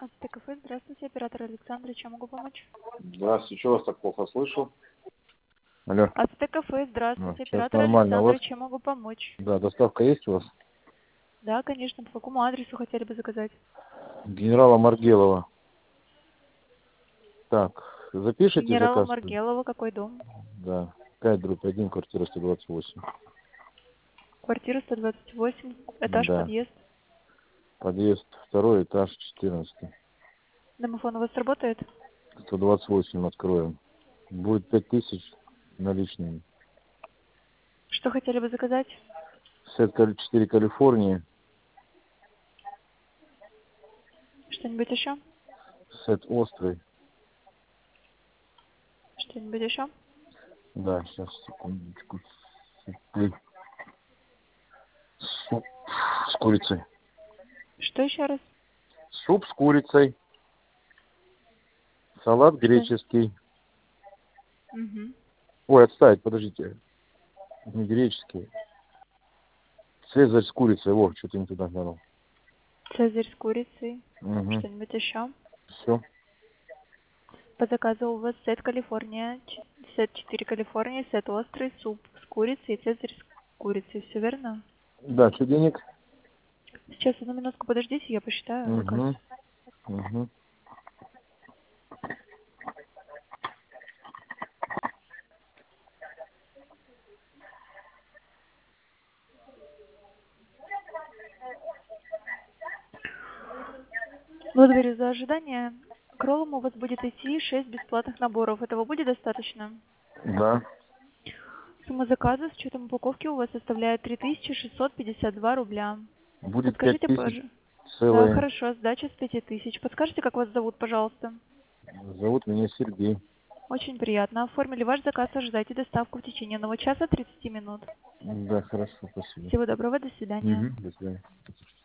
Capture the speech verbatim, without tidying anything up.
АЦТ-кафе, здравствуйте, оператор Александр, чем могу помочь? Здравствуйте, что вас так плохо слышу? Алло. АЦТ-кафе, А, здравствуйте, сейчас оператор нормально. У Александр, вас, чем могу помочь? да, доставка есть у вас? Да, конечно, по какому адресу хотели бы заказать? Генерала Маргелова. Так, запишите Генерала заказ? Маргелова, какой дом? Да. пять дробь один, квартира сто двадцать восемь. Квартира сто двадцать восемь, этаж, Да. подъезд. Подъезд, второй этаж, четырнадцатый. Домофон у вас работает? сто двадцать восемь откроем. Будет пять тысяч наличными. Что хотели бы заказать? Сет четыре Калифорнии. Что-нибудь еще? Сет острый. Что-нибудь еще? Да, сейчас, секундочку. Суп с курицей. Что еще раз? Суп с курицей. Салат Что? греческий. Угу. Ой, отставить, подождите. Не греческий. Цезарь с курицей. Во, что-то не туда глянул. Цезарь с курицей. Угу. Что-нибудь еще? Все. По заказу у вас сет Калифорния, ч- сет четыре Калифорния, сет острый, суп с курицей и цезарь с курицей. Все верно? Да, что денег? Сейчас, одну минутку, подождите, я посчитаю заказ. Угу. Угу. Благодарю за ожидание. К роллам у вас будет идти шесть бесплатных наборов. Этого будет достаточно? Да. Сумма заказа с учетом упаковки у вас составляет три тысячи шестьсот пятьдесят два рубля. Будет пять Подскажите, тысяч пожалуйста. Да, целые. хорошо, сдача с пяти тысяч. Подскажите, как вас зовут, пожалуйста? Зовут меня Сергей. Очень приятно. Оформили ваш заказ, ожидайте доставку в течение одного часа тридцати минут. Да, хорошо, спасибо. Всего доброго, до свидания. Угу. До свидания.